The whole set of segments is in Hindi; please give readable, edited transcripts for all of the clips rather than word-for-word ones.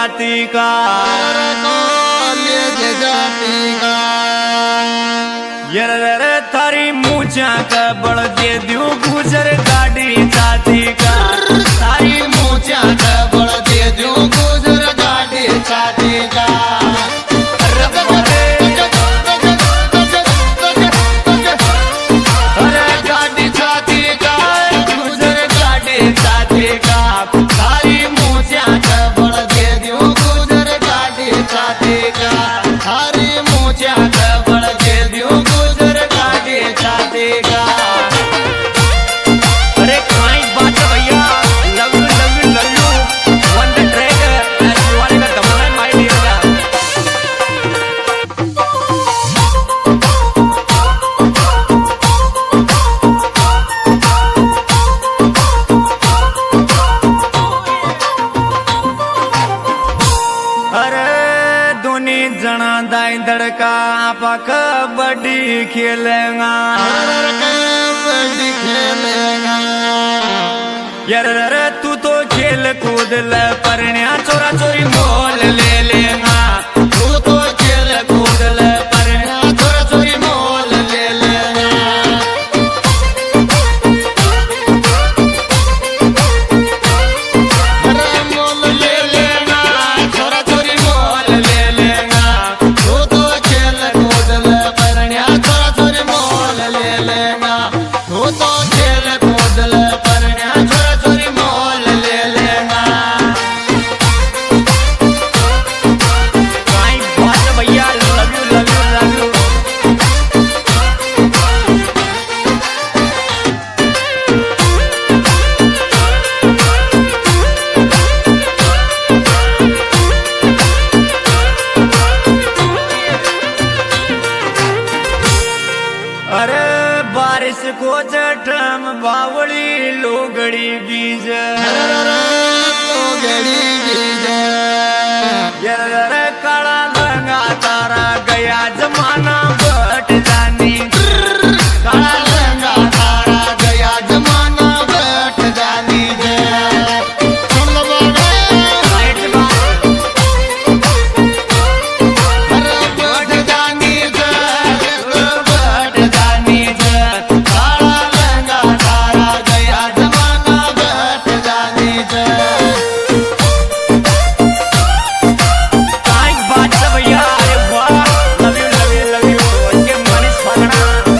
जाती का कॉलेज जाती का रे थारी मुझा का बड़ दे दियो गुजर गाड़ी जाती का तारी मुझा का बड़ दे दियो गुजर गाड़ी जाती का अरे गाड़ी जाती का गुजर गाड़ी जाती का तारी मुझा का बड़ दे दियो गुजर गाड़ी जाती का तारी मुझा का बड़ दे दियो गुजर गाड़ी जाती का अरे काई बात है भैया love you on the track Shivani का तमन्ना माय डियर का अरे दोनी जना दाई धड़का आपा कबड्डी खेलेगा कबड्डी खेलेगा यार रे तू तो खेल कूद ले परण्या चोरा चोरी मोल ले लेगा तू तो खेल कूद ले परण्या चोरा चोरी मोल ले लेगा अरे मोल ले लेगा चोरा चोरी मोल ले लेगा तू तो खेल कूद ले परण्या चोरा चोरी मोल ले लेगा तू तो खेल कूद ले परण्या चोरा चोरी मोल ले लेगा काई बात है भैया लव यू अरे बारिश को जठम बावड़ी लोगड़ी बीज लोगड़ी बीज यार काला लंगा तारा गया जमाना बट जानी काला लंगा तारा गया जमाना बैठ जानी जे सुन लो बाबा राइट बात अरे बैठ जानी जे बैठ जानी जे काला लंगा तारा गया जमाना बैठ जानी जे काई बात है भैया अरे वाह लव यू उनके मनीष फागड़ा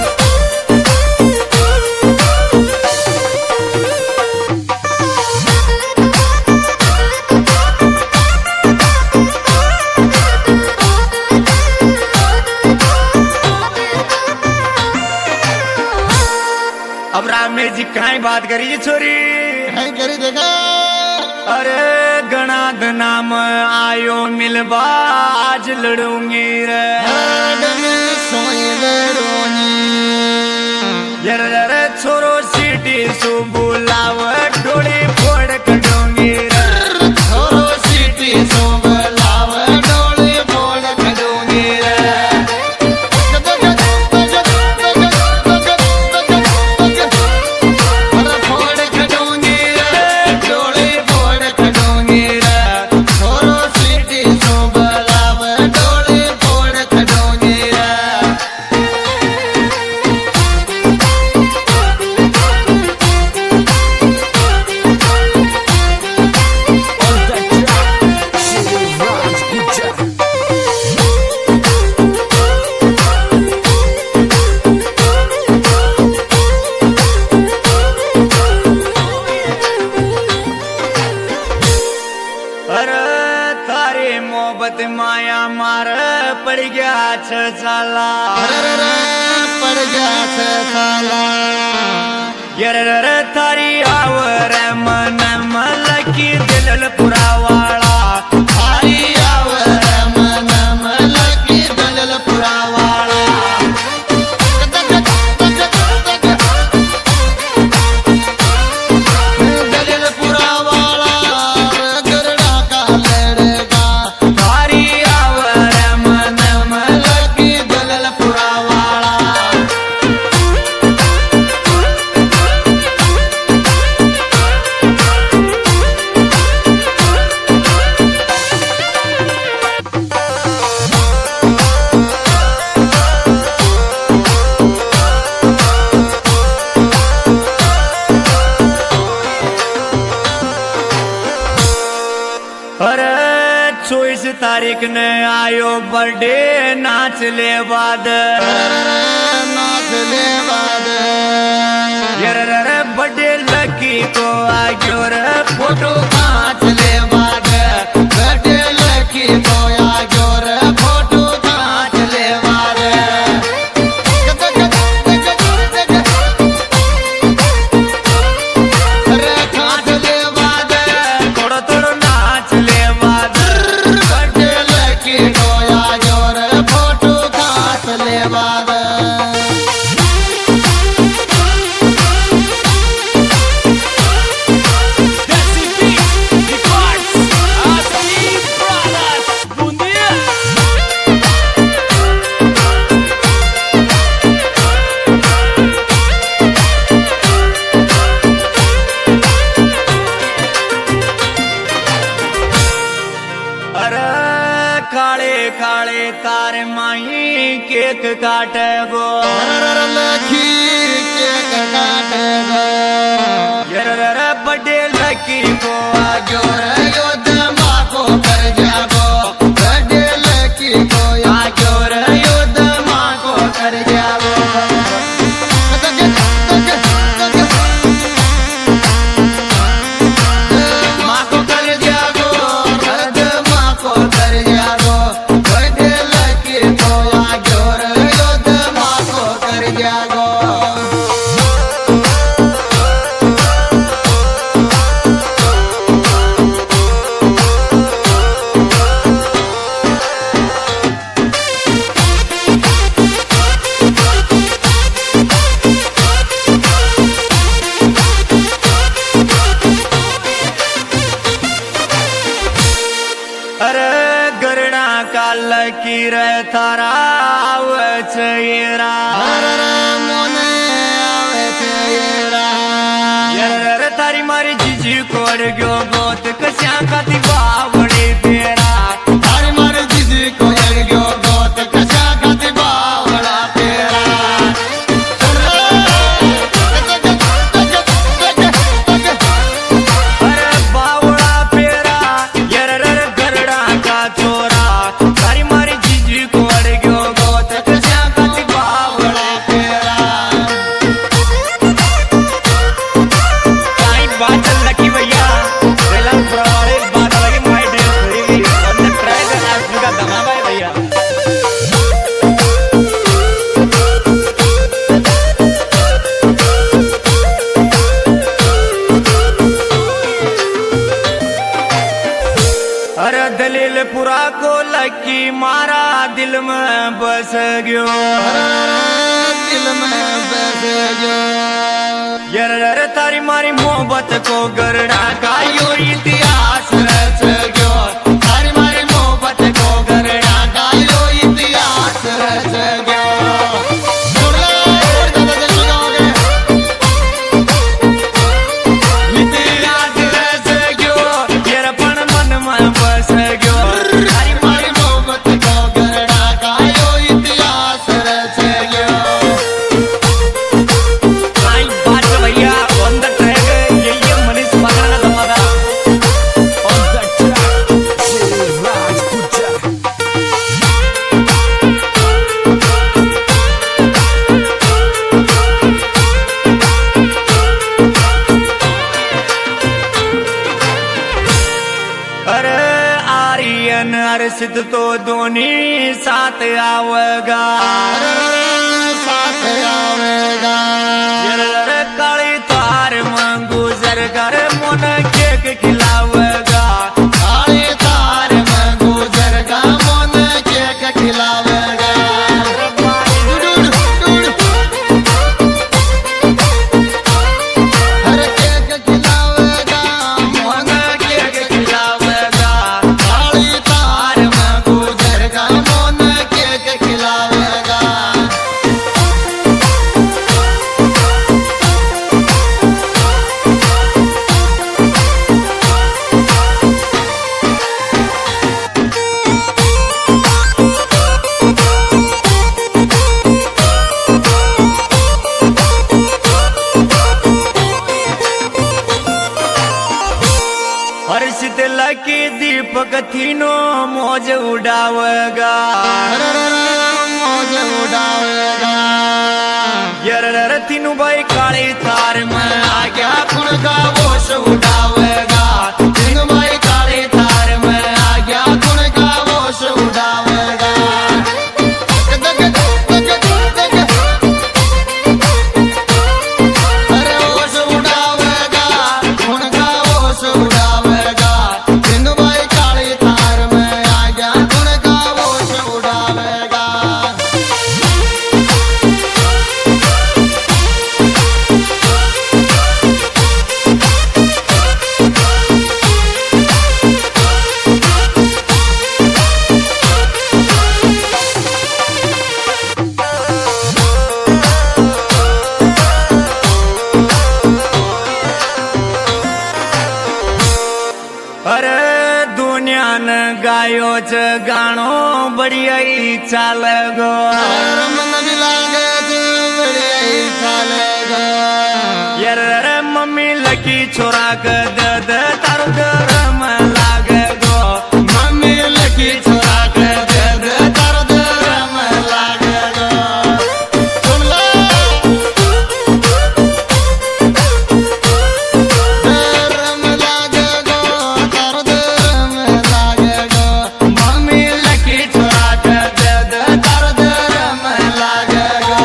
अब रामने जी काई बात करी जी छोरी है करी देखा अरे गणाद नाम आयो मिलबा आज लड़ूंगी रे सोई लड़ोनी यार रे छोरो सीटी सु बुलाव डोली फोड़ कटूंगी रे छोरो सीटी सो बलाव डोले बोल खडोंगी रे अरे फोड़ खडोंगी रे डोले फोड़ खडोंगी रे छोरो सीटी सो बलाव डोले फोड़ खडोंगी रे अरे तारी मोहब्बत माया मार पड़ गया छ साला पड़ गया छे साला यार रे थारी आवर मन मलकी दिल पुरावाड़ा हरी आवर मन मलकी दलल पुरावाला दलल पुरावाला गरडा का लड़का थारी आवर मन मलकी दलल पुरावाला आयो बर्थडे नाच ले बाद नाच ले बाद रे बर्थडे लकी को आग्यो रे फोटो नाच ले बाद बर्थडे लकी को आग्यो रे फोटो नाच ले बाद रे नाच ले बाद थोड़ा थोड़ा नाच ले बाद बर्थडे लकी को आग्यो रे फोटो नाच ले बाद काले काले तार माही केक काटे गो लखी केक काटे गो रे बर्थडे लकी को आग्यो रे योद्धा को कर जागो बर्थडे लकी को आग्यो रे योद्धा को कर जागो माँ को कर जागो योद्धा को कर जागो बर्थडे लकी को आग्यो रे योद्धा को कर जागो अरे गरडा का लकी रे थारा आवच येरा मोने आवे तेरा रे तारी मारी जीजी कोड गयो गोत कश्या खाती बावड़ी तेरा हर मर दीदी को गयो गोत कशा खाती बावड़ा तेरा अरे बावड़ा पेरा रे गरडा का चोरा तारी मारी जीजी कोड गयो गोत कश्या खाती बावड़ा तेरा काई बात लकी भैया पहला प्रवाड़ी बात लगी माय ड्रेस खरीदी और ट्राई कर आज का धमाका है भैया अरे दलील पूरा को लकी मारा दिल में बस गयो दिल में बस गयो रे तारी मारी मोहब्बत को गरडा का यो इतिहास रच गयो हर मारी मोहब्बत को गरडा का यो इतिहास रच गयो इतिहास रच गयो येर पण मन में बस गयो हर मारी मोहब्बत को गरडा का यो इतिहास रच गयो काई बात भैया ऑन द ट्रैक ये मनीष पागल का धमाका on the track Shri Rajput अरे आर्यन अर्षित तो दोनों साथ आवेगा साथ आवेगा रे काली तार में गुजर कर मन केक खिलावेगा काले तार में गुजर का मन केक खिलावेगा हर केक खिलावेगा मन केक खिलावेगा काली तार में गुजर का मन केक खिलावेगा मौज उड़ावेगा यर तीनू भाई काली थार में आ गया खुद का होश उड़ावेगा तीन भाई काली थार में आ गया खुद का होश उड़ावेगा अरे होश उड़ावेगा खुद का होश उड़ावेगा तीन भाई काली थार में आ गया खुद का होश उड़ावेगा अरे दुनिया न गायो च गाणो बढ़िया ही चाल गो मन भी लागे जो बढ़िया ही चालेगा यर मम्मी लकी छोरा के दे तारो गरम लागे गो मम्मी लकी छोरा के दे तारो दरम लागेगा सुन लो दरम लागेगा तारो दरम लागेगा मम्मी लकी छोरा के दे तारो दरम लागेगा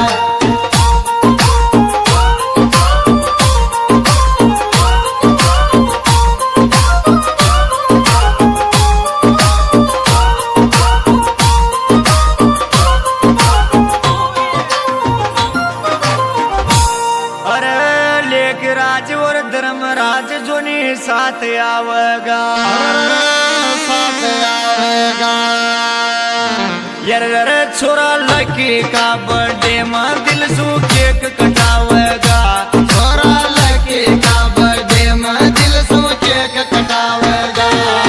अरे लेक राज और धर्मराज जोनी साथ आवेगा साथ आएगा यर छोरा लकी का बर्थडे में दिल सू केक कटावेगा छोरा लकी का बर्थडे में दिल सो केक कटावेगा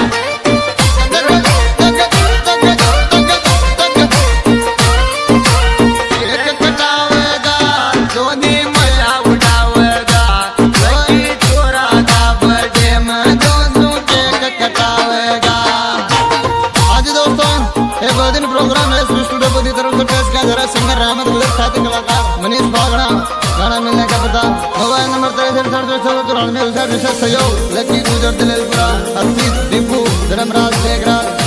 केक कटावेगा जोनी मजा उठावेगा लकी छोरा का बर्थडे में दोनों केक कटावेगा आज दोस्तों ये बहुत दिन प्रोग्राम है स्टूडियो की तरफ से पेश किया जा रहा है सिंगर रहमत गुलर साथी कलाकार मनीष बागड़ा गाना मिलने का पता मोबाइल नंबर 63 में सहयोग लकी गुजर दिलेलपुरा हसीब दीपू धर्मराज शेखराज